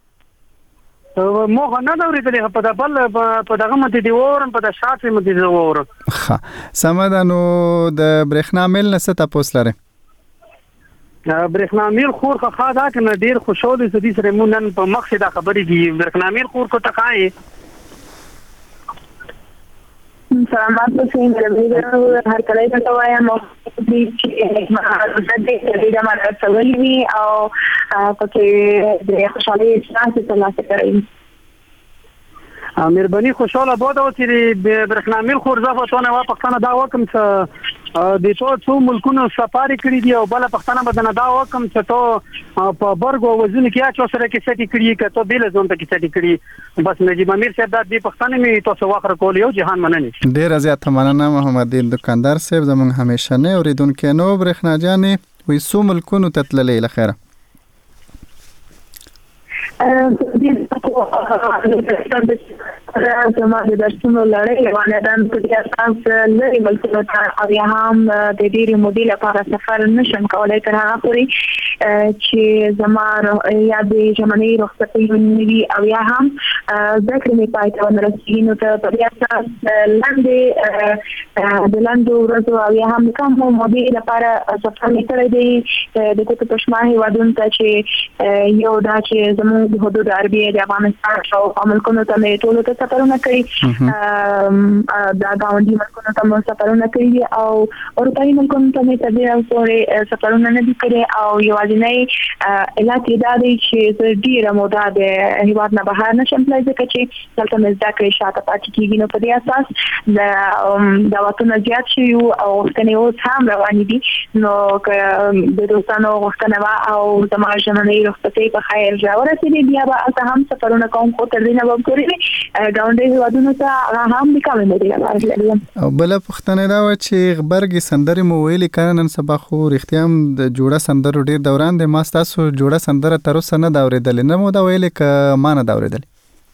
S9: مو نه دا ورته په دبل په دغه مته دی ورن په د شاعت مته دی ور
S4: ها سمادانو د برېښنا مل نسه تاسو لره
S9: برېښنا مل خور خو دا کنه ډیر خوشاله سدي سره مونږ په مقصد خبرې دي برېښنا مل خور کو تکای
S5: سلامات اوسئ هر کله ته وایم او چې ما د دې د مارا څولې او پکې د خوشالۍ احساس ترلاسه کړئ
S9: مهرباني خوشاله بوده او چې برېښنا مل خور زفتونه وا پښتنه دا وکم چې د څو ملکونو سفر کړی دی او بل پښتنه بدنه دا وکم چې ته په برګو وزن کې اچو سره کې سټی کړی کته بیل ځون ته کې سټی کړی بس نجیب امیر صاحب د پښتنه می تاسو واخر کول یو جهان مننه
S4: ډیر زیات مننه محمدین دکاندار صاحب زمون همیشه نه اوریدونکو نو برېښنا جانې وې سو ملکونو تتللې لخيره
S5: زما د درسونو لړۍ روانه ده په دې اساس لري ملکونو ته او یا هم د ډېری مودې لپاره سفر نشم کولای تر هغه پورې چې زما یا د ژمنۍ رخصتۍ ونیوي او یا هم ذکر می پای ته ورسېږي نو په دې اساس د لاندو ورځو او یا هم کوم مودې لپاره سفر کړی دی د کوټه پښما هیوادونو ته چې یو دا چې زموږ د حدود عربیه د افغانستان او ملکونو ته ټول ته سفرونه کوي دا گاونډي ملکونو ته سفرونه کوي او اروپایي ملکونو ته تر پورې سفرونه نه دي کړي او یوازینی علت دا دی چې ډیره موده د هیواد نه بهر نشم تللی ځکه چې دلته مې زده کړې شاته پاتې کېږي نو په دې اساس د دعوتونه زیات شوي او غوښتنې اوس هم روانې دي نو د دوستانو غوښتنه وه او زما ژمنۍ رخصتۍ په خیر راورسېدې بیا به هلته هم سفرونه کوم خو تر دې نه به پورې ګاونډي هیوادونو ته هم د کمې مودې لپاره تللي یم
S4: او بله پوښتنه دا وه چې غبرګې سندرې مو ویلې که نن سبا خو رښتیا هم د جوړه سندرو ډېر دوران دی ما ستاسو جوړه سندره تر اوسه نه ده اورېدلې نه مو ده ویلې که ما نه ده اورېدلې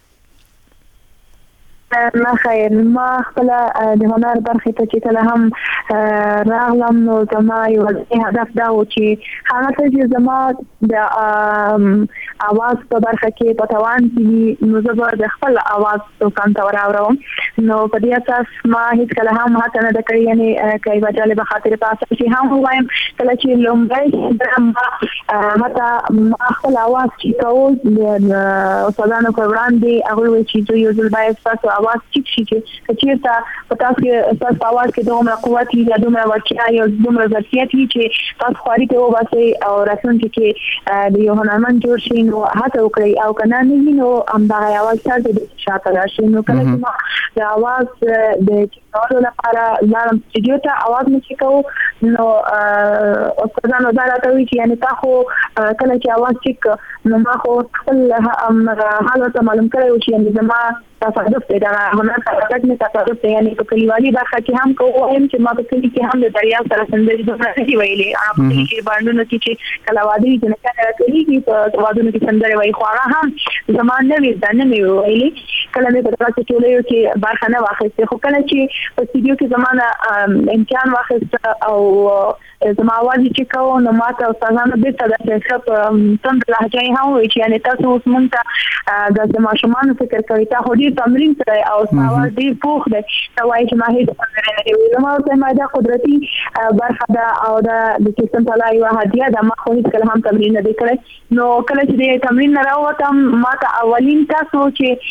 S5: نه خیر ما خپل د هنر برخې ته چې کله هم راغلم نو زما یو هدف دا و چې هغه څه چې زما د आवाज په برخه کې پټوان کې نو زه د خپل आवाज دوکان ته راوړم نو په دې اساس ما هیڅ کله هم هڅه نه کړې یعنی کای وجاله به خاطر پاسه چې هم وایم کله چې لومړی درم ما خپل आवाज چې کوو د استادانو په وړاندې هغه وی چې یو ځل باید تاسو आवाज ټیک شي چې چیرته په تاسو کې تاسو आवाज کې دومره قوت یا دومره وړتیا یا دومره ظرفیت چې تاسو خاري ته وباسي او راتلونکي کې د یو هنرمند جوړ شي نو هڅه وکړئ او کنه نه نو همدغه आवाज سره د شاته راشي نو کله چې ما د आवाज د چینولو لپاره لاړم سټوډیو ته आवाज مې کوو نو استادانو دا راته وی چې یعنی تاسو کله چې आवाज ټیک نو ما خو خپل حالت معلوم کړو چې یعنی زما تصادف دی دا هنر حرکت نه تصادف دی یعنی په کلیوالي برخه کې هم کوم چې ما په کلی کې هم د دریاب سره سندري دومره نه ویلې هغه په کلی کې باندې چې کلاوادي چې نه کړی په وادونو کې سندري وایي خو هغه هم زمان نه وی دا نه ویلې کله مې په تاسو ټولې کې برخه نه واخیسته خو کله چې په سټوډیو کې زمانه امتحان واخیسته او زما आवाज چې کوو نو ماته استادانو به څه د څه تم لهجه هم وی چې یعنی تاسو اوس مونږ ته د ماشومان فکر کوي ته هډي تمرین کوي او ساوه دی پوخ دی دا وایي چې ما هیڅ څنګه نه ویل ما ته ما دا قدرتي برخه دا او دا د سیستم تعالی یو هدیه دا ما خو هیڅ کله هم تمرین نه کړی نو کله چې تمرین نه راوتم ما ته اولین تاسو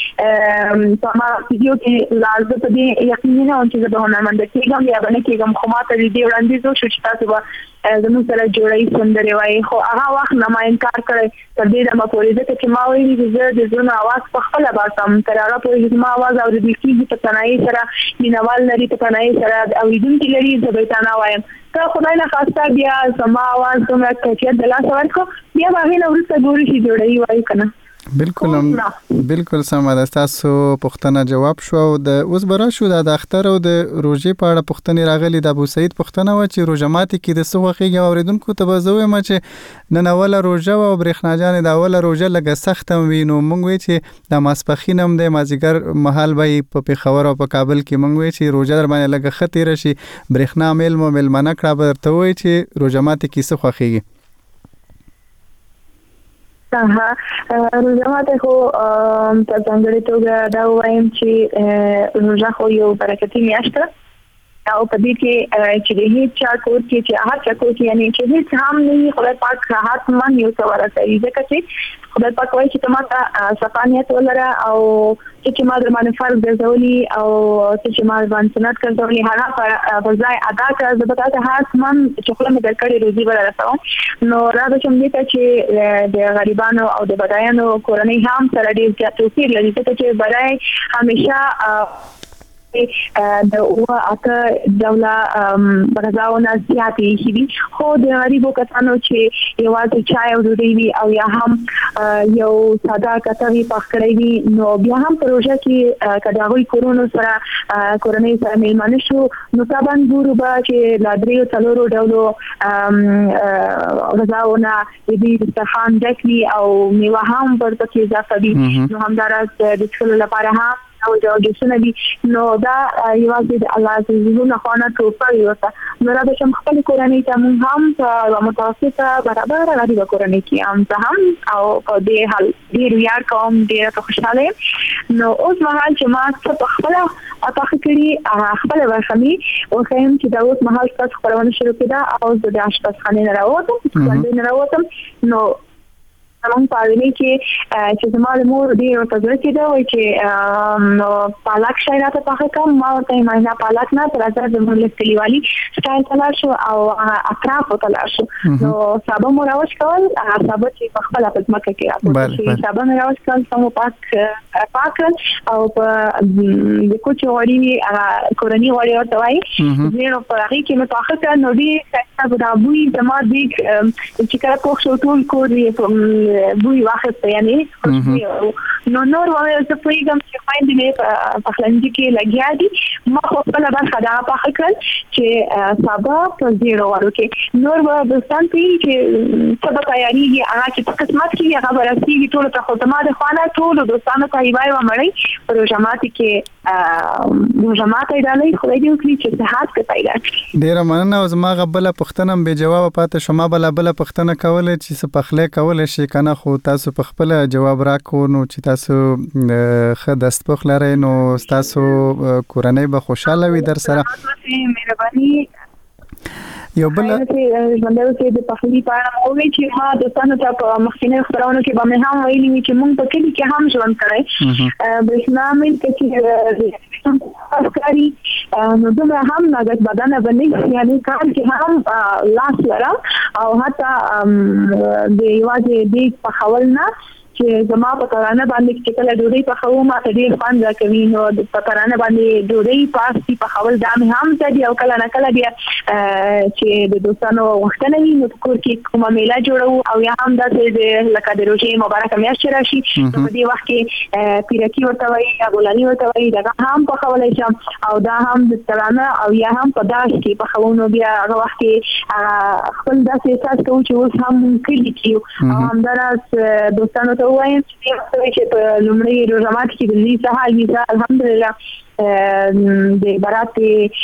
S5: چې ما ویډیو کې لازم په دې یقین نه و چې زه هنرمند کېږم یا باندې کېږم خو ما ته دې وړاندیز وشو چې تاسو زموږ سره جوړی سندري وایي خو هغه وخت نه ما انکار کړی تر دې د ما پولیسه چې ما ویلي چې زه د زونه आवाज په خپل باسم تر هغه پولیسه ما आवाज اوریدل کیږي په تنهایی سره مینوال لري په تنهایی سره اوریدونکي لري زه به تنه وایم ته خدای نه خواسته بیا سما आवाज کومه کیفیت د لاس ورکو بیا باغې نو ورته ګوري چې جوړی وایي کنه
S4: بالکل سم ده تاسو پوښتنه جواب شو د اوس برا شو د اختر او د روزې په اړه پوښتنه راغلي د ابو سعید پوښتنه و چې روزه ماتي کې د سوغخي اوریدونکو ته بزوي ما چې نن اوله روزه او برېښنا جان د اوله روزه لګه سخت وینو مونږ وی چې د ماسپخین هم د مازیګر محل وای په پیښور او په کابل کې مونږ وی چې روزه در باندې لګه خطر شي برېښنا میل ملمنه کړه برته وی چې روزه ماتي کې سوغخي
S5: روزه ماته خو په ځانګړي توګه دا وایم چې روزه خو یو برکتي میاشت او په دې کې چې د هیڅ چا کور کې چې هر چا کور کې یعنی چې هیڅ هم نه خدای پاک راحت من یو څه ورته ځکه چې خدای پاک وایي چې تماته صفانیت ولره او چې ما در باندې فرض ګرځولي او چې ما باندې سنت ګرځولي هغه په ځای ادا کړ زه به تاسو هر من چې خپل مې درکړې روزي ورسوم نو راځم چې چې د غریبانو او د بدایانو کورنۍ هم سره ډېر زیات توپیر لري چې برای همیشه د اته دوله برزاونه زیاتې شي خو د غریبو کسانو چې یوازې چای او ډوډۍ وي او یا هم یو ساده کټوي پخ کړی وي نو بیا هم پروژه کې کډاوي کورونو سره کورنۍ سره میلمانه شو نو تابان ګورو با چې لادریو څلورو ډولو برزاونه دې دسترخوان ډکوي او میوه هم ورته کې اضافه وي نو همداراز د څکلو لپاره هم او د سنبي نو دا یوازې د الله عزوجل خو نه توفي وته نو را به شم خپل کورنۍ ته هم په متوسطه برابر غریب کورنۍ کې هم او په دې حال ډیر یار کوم ډیر خوشاله نو اوس مهال چې ما خپل اته کړی خپل ورخمي او خیم چې دا اوس مهال تاسو خبرونه شروع کړه او د آشپزخانه نه راووتم نو زمون پاوینه چې زما د مور ډیر تجربه کړه وای چې پالک شایراته پخې کوم ما ته ماینا پالک نه تر ازه د مور کلیوالي سټایل تلار شو او اطراف تلار شو نو صابه مور اوس کول صابه چې خپل خپل مکه کې راځي صابه مور اوس کول سمو پاک او په د کوچ وړي کورنۍ وړي ورته وای زیرو په هغه کې مې پاخه کړ نو دې څه دا بوی زما دې چې کله کوښ شو ټول کور بوی واخد یعنی نو نور وای چې پیغام چې خويندې په خلنځ کې لګیا دي ما خو په لبا خدا په حقل چې سبا په زیرو ورو کې نور به بستان پی چې سبا تیاریږي هغه چې قسمت کې هغه ورسیږي ټول ته خدمات خوانه ټول دوستانو ته ایوای و مړی پروژه ماتي کې روزه ماته ډالۍ خدای دې وکړي چې صحت کې پیدا کړي.
S4: ډیره مننه. او زما غبله پښتنه به جواب پاتې شوم. بل پښتنه کوله چې څه پخله کوله شي کنه خو تاسو په خپل جواب راکو نو چې تاسو خه دستپخ لرئ نو تاسو کورنۍ به خوشاله وي در سره.
S5: مهرباني
S4: یو بل
S5: ژوندو کې د پخلی په اړه مو وی چې ما دوستانو ته په مخکینی خبرونو کې به مې هم ویلي وي چې موږ په کلی کې هم ژوند کړی برېښنا مې چې افکاری نو دومره هم نګد بدن باندې یعنی کار کې هم لاس لرم او حتی د یوازې د پخول نه چې زما په ترانه باندې چې کله ډوډۍ پخوم ما ته ډېر خوند راکوي نو په ترانه باندې ډوډۍ پاسي پخول دا مې هم ځدي او کله نه کله بیا چې د دوستانو وختونه وي نو کور کې کومه میله جوړو او یا هم د لکه د روژې مبارکه میاشت راشي نو په دې وخت کې پیرکی ورته وایي یا ګولاني ورته وایي دا هم پخولی شم او دا هم د ترانه او یا هم په داش کې پخوو نو بیا هغه وخت کې خپل داسې احساس کوو چې اوس هم کلي کې او همداراز دوستانو ته وایم چې په لومړي روزمات کې د دې سهال ویزا الحمدلله د برات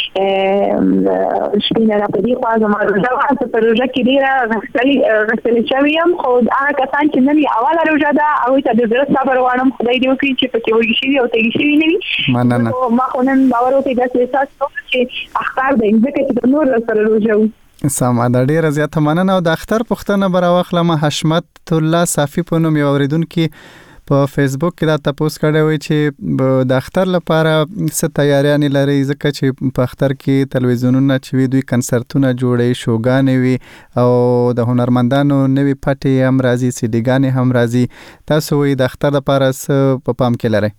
S5: شپینه را پدې خو زما روزه په روزه کې ډیره غسل شویم خو هغه کسان چې نن اوله روزه ده او ته د زړه صبر وانم خدای دې وکړي چې پکې وږي شي او تېږي شي نه وي مننه ما خو نن باور وکړ چې احساس کوم چې اختر د ځکه چې د نور سره روزه
S4: سمه ده. ډیره زیاته مننه. او د اختر پښتنه بر واخلم حشمت الله صافی په نوم یو اوریدونکو په فیسبوک کې دا تاسو کړه وی چې د اختر لپاره څه تیاریان لري ځکه چې په اختر کې تلویزیونونه چې دوی کنسرتونه جوړي شوګانې وي او د هنرمندانو نوې پټي هم راځي سیډیګانې هم راځي تاسو وی د اختر لپاره څه په پام کې لري؟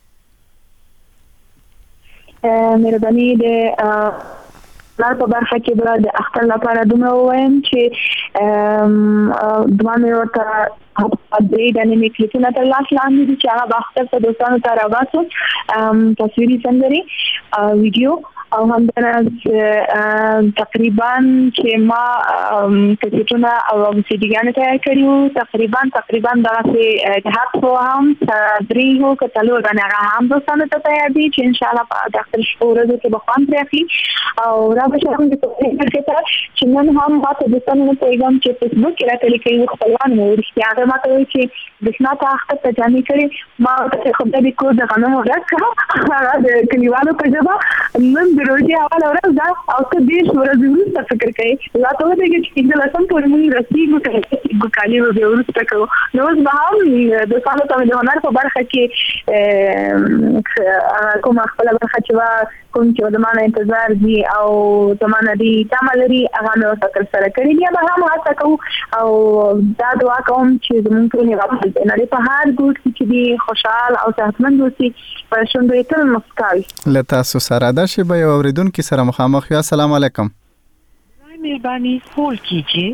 S5: مهرباني د لار په برخه کې به د اختر لپاره دومره وایم چې دوه مې ورته درې دانې مې کلیپونه تر لاس لاندې دي چې هغه به اختر ته دوستانو ته راوباسو تصویري سندرې ویډیو او همداراز تقریبا چې ما کسیټونه او سیډیګانې تیار کړي وو تقریبا دغسې د هڅو هم درې هو که څلور دانې هغه هم دوستانو ته تیار دي چې انشاءالله په د اختر شپو ورځو کې به خوند پرې اخلي او را به شم د برخې ته چې نن هم ما ته دوستانو نه پوهېږم چې فیسبوک کې راته لیکلي خپلوان مو رښتیا هغه ما ته وایي چې برېښنا ته اختر ته جامې کړې ما ورته خدای دې کور د غنمو ډک کړه هغه د کلیوالو په ژبه نن د روژې اوله ورځ ده او ته دېرش ورځې وروسته فکر کوې لا ته ودرېږې چې پنځلسم پورې مونږ رسېږو کالي به بیا وروسته کوو نو اوس به هم دوستانو ته مې د هنر په برخه کې کومه خپله برخه چې به کوم چې زما نه انتظار دي او زما نه دي تمه لري هغه مې ورته ترسره کړي بیا به هم هڅه کوو او دا دعا کوم چې زموږ ټول هېواد د نړۍ په هر ګوټ کې چې دي خوشحال او صحتمند اوسي په شونډو یې تل مسکا وي.
S4: له تاسو سره دا شی به یو اورېدونکي سره مخامخ یو. السلام علیکم.
S10: مهرباني هول کیږي.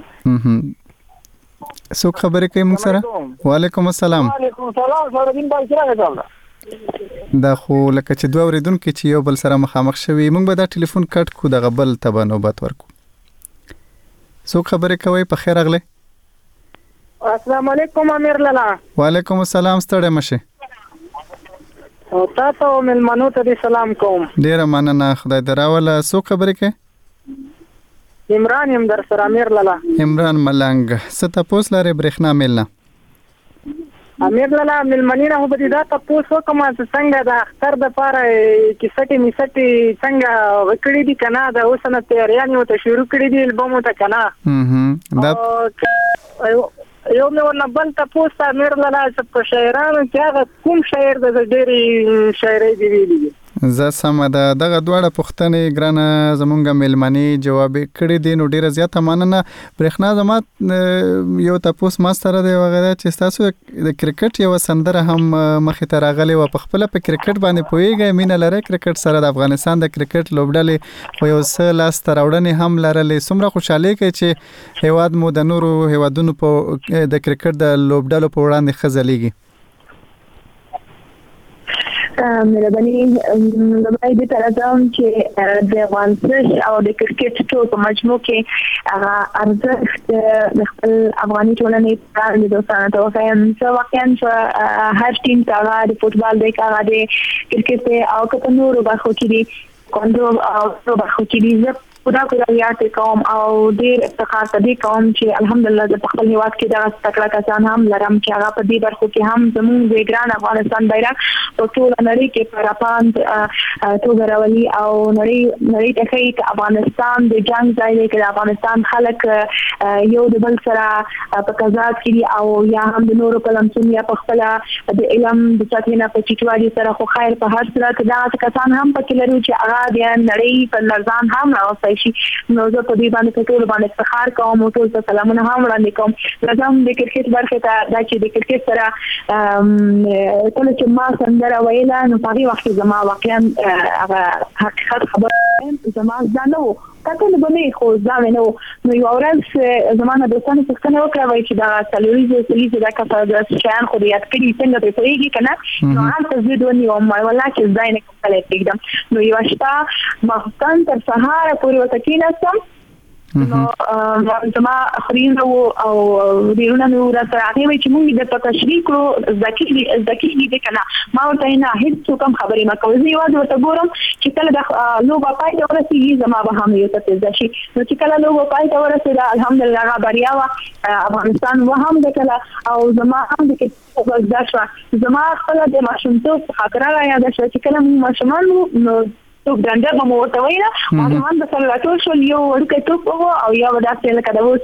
S4: څوک خبرې کوي موږ سره؟ وعلیکم السلام.
S7: وعلیکم السلام. سره دین بای سره غواړم.
S4: دا خو لکه چې دوه اوریدونکو چې یو بل سره مخامخ شوي موږ به دا ټلیفون کټ کو دغه بل ته به نوبت ورکو. څوک خبرې کوي؟ په خیر راغلی.
S7: السلام علیکم امیر لالا.
S4: وعلیکم السلام. ستړی مشه.
S7: او تاسو ملمنو ته سلام کوم.
S4: ډیره مننه خدای دراوله. څوک خبرې کوي؟
S7: عمران يم در سره امیر لالا.
S4: عمران ملنګ. څه تاسو لري برېښنا ملنه؟
S7: امیر لالا ملمنینه هو به دا تاسو کوم څنګه د اختر د پاره کې سټي می سټي څنګه وکړې دي کنه دا اوسنه تیاریان یو ته شروع کړې دي البوم ته کنه دا یو نو نه بل تاسو امیر لالا چې په شاعرانو کې هغه کوم شاعر د ډېری شاعري دی ویلي
S4: زه سم ده دغه دواړه پوښتنې ګرانه زمونږ ملمنې جواب کړي دي نو ډیره زیاته مننه. برېښنا زما یو تاسو ما سره دی وغیرہ چې تاسو د کرکټ یو سندره هم مخې ته راغلی و په خپل په کرکټ باندې پوهیږئ مینه لري کرکټ سره د افغانستان د کرکټ لوبډلې خو یو څه لاس ته راوړنې هم لرلې څومره خوشحالي کوي چې هیواد مو د نورو هیوادونو په د کرکټ د لوبډلو په وړاندې ښه ځلیږي.
S5: مهرباني زمای د ترازم چې د ورزش او د کرکټ ټول په مجموع کې هغه ارزښت د خپل افغاني ټولنې په اړه د دوستانه توقعیم چې واقعا هر ټیم ته د فوتبال د هغه د کرکټ او کته نورو برخو کې دي کوندو او برخو کې دي خدا یاد کوم او ډیر افتخار دې کوم چې الحمدلله د خپل هیواد کې دا تکړه کسان هم لرم چې هغه په دې برخو کې هم زموږ د ګران افغانستان بیرغ په ټول نړۍ کې پر اپاند توګه راولي او نړۍ ته ښیي چې افغانستان د جنگ ځای دی چې افغانستان خلک یو د بل سره په تضاد کې او یا هم د نورو په لمسون یا په خپل د علم د ساتنې په چټوالي سره خو خیر په هر صورت دا کسان هم پکې لري چې هغه د نړۍ په نظام هم راوستي شي نو زه په دې باندې ټول باندې افتخار کوم او ټول ته سلامونه هم وړاندې کوم لازم د کرکټ برخه ته دا چې د کرکټ سره کله چې ما سندره ویله نو په هغه وخت زما واقعا هغه حقیقت خبره زما ځانو کله به نه خو ځم نو یو ورځ زمانه دوستانه څنګه وکړای چې دا سلیزه دا کفه د شان خو یاد کړی څنګه په پیږي کنه نو هغه زه دوی نو ما ولا چې ځای نه کوله پېږدم نو یو شپه مخکن تر سهار پورې وتکیناستم نو زما خرین او ډیرونه نو راځي هغه چې موږ د تشریح کړو ځکه دې کنه ما ورته نه هیڅ کوم خبرې ما کوي زه یوازې ورته ګورم چې کله د لوبه پای ته ورسیږي زما به هم یو څه ځشي نو چې کله لوبه پای ته ورسیده الحمدلله هغه بریا وا افغانستان وهم د کله او زما هم د کې وځه زما خپل د ماشومتوب خاطره را یاد شو چې کله موږ ماشومان نو تو ګرانده به مو ورته ویله ماشومان د سره راټول شول یو ورکه توپ او یا ودا څه لکه دا و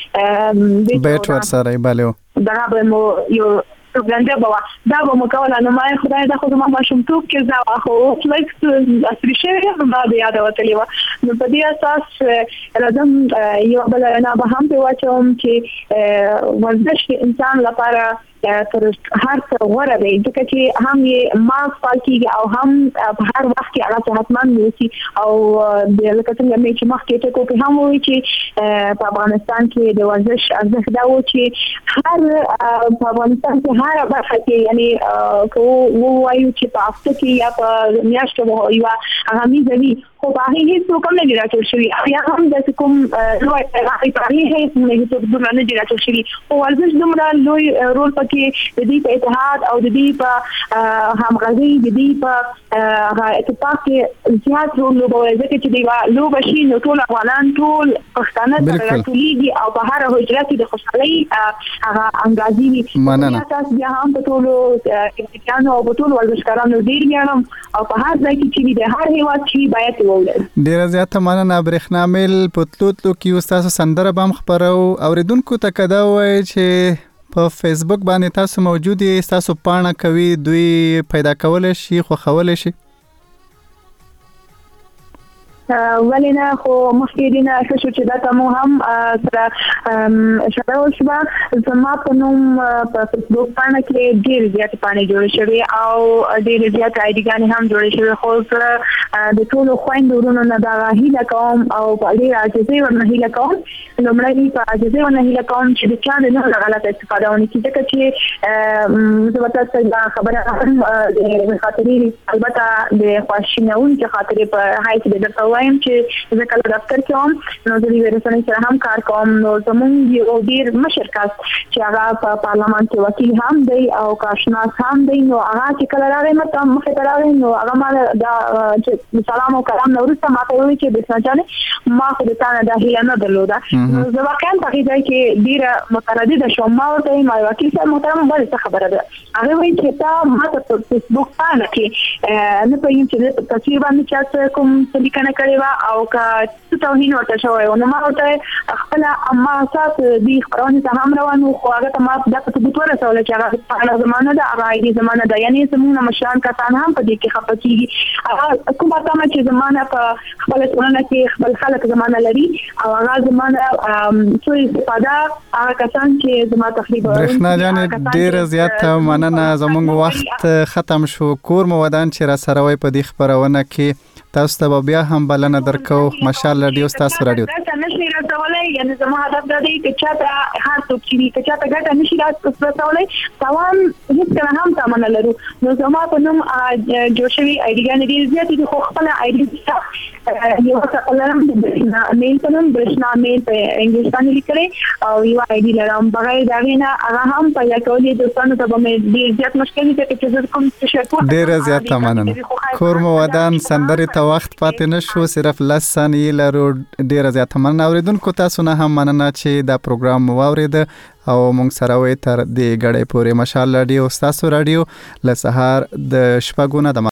S5: چې
S4: بیٹ ور سره ایبالو
S5: دا به مو یو ګرانده بوا دا به مو کوله نو ما خدای دا خو ما ماشومتوب کې زه خو لایک اصلي شوی ما د یاد وتلی و نو په دې اساس راځم یو بل نه به هم په واچوم چې ورزش انسان لپاره تر هر څه غوړه دی ځکه چې هم یې ماس پالکیږي او هم په هر وخت کې هغه صحتمند وي او د لکه څنګه چې مخکې ته کوم هم وي چې په افغانستان کې د ورزش ارزښت دا و چې هر په افغانستان کې هر برخه کې یعنی کوو وایو چې په هفته کې یا په میاشت کې یو هغه میزوي خو په هغه هیڅ کوم نه راټول شوی یا هم د کوم لوی هغه په هغه هیڅ نه هیڅ دومره نه راټول شوی او ورزش دومره لوی رول کې د دې په اتحاد او د دې په همغږي د دې په هغه اتفاق کې زیات رول لوبوي ځکه چې دی لوب شي نو ټول افغانان ټول پښتانه سره راټولېږي او په هر حجره کې د خوشحالۍ هغه انګازي وي تاسو بیا هم په ټولو کرکټانو او په ټولو ورزشکارانو ډیر ګرانم او په هر ځای کې د هر هیواد کې باید
S4: ډیره زیاته مننه برېښنا میل پتلوتلو کې تاسو سندره بم خبرو اوریدونکو ته کدا وای چې په فیسبوک باندې تاسو موجود یې تاسو پاڼه کوي دوی پیدا کول شي خو خول شي
S5: ولینا خو مخکې نه شو چې دا مو هم سره اشاره وشوه زما په نوم په فیسبوک باندې کې ډېر زیات پاڼې جوړې شوې او ډېر زیات آیډیګانې هم جوړې شوې خو د ټولو خویندو ورونو نه دا هیله کوم او په ډېر عاجزۍ ورنه هیله کوم لومړی په عاجزۍ ورنه هیله کوم چې د چا نه غلطه استفاده ونه کړي ځکه چې زه به تاسو ته خبره هم د خاطرې البته د خواشینونکې خاطرې په حیث د درته وایم چې زه کله دفتر کې وم نو د دې رسنۍ سره هم کار کوم نو زموږ یو ډیر مشر کس چې هغه په پارلمان کې وکیل هم دی او کارشناس هم دی نو هغه چې کله راغی مته مخې ته راغی نو هغه ما دا چې سلام او کلام نو ورسته ما ته ویل چې بسنه جانې ما خو د تانه د هیله نه درلوده نو زه واقعا په دې ځای کې ډیر متردده شوم ما ورته ما وکیل صاحب محترم بل څه خبره ده هغه وایي چې تا ما ته په فیسبوک باندې کې نه پېږم چې تصویر باندې چې کوم څه لیکنه کړې او کا توهین ورته شوی نو ما ورته خپل اما اساس دی خبرونه ته هم روانو خو هغه ته ما د ثبوت ورسول چې هغه په زمانه د هغه زمانه د یعنی زمونه مشران کسان هم په دې کې خپکیږي کومه تمه چې زمانه په خپل ټولنه کې خپل خلک زمانه لري او هغه زمانه څو استفاده هغه کسان چې زما تقریبا
S4: برېښنا جان ډیر زیات مننه زموږ وخت ختم شو کور مو ودان چې را سره وای په دې خبرونه کې تاسو ته بیا هم بلنه درکو ماشاءالله ډیو تاسو راډیو
S5: نشي رسولای یعنی زما هدف دا دی چې چاته هر څوک چې چاته ګټه نشي رسولای تمام هیڅ کله هم تمام نه لرو. نو زما په نوم جوړ شوی آی ډي ګانې ډېر زیات دي خو خپل آی ډي یو څه لرم د میل په نوم برېښنا میل په انګلیسي باندې لیکلې او یو آی ډي لرم بغیر دا غینه هغه هم پیدا کولې دوستانو ته به مې ډېر زیات مشکل دي چې زه کوم څه
S4: ډېر زیات مننه. کور مو ودان سندرې ته وخت پاتې نشو صرف 10 ثانیې لرو. ډېر زیات مننه اوریدونکو تاسو نه هم مننه چې دا پروګرام واورید او مونږ سره وې تر دې غړې پورې. مشال رادیو تاسو رادیو له سهار د شپږونه د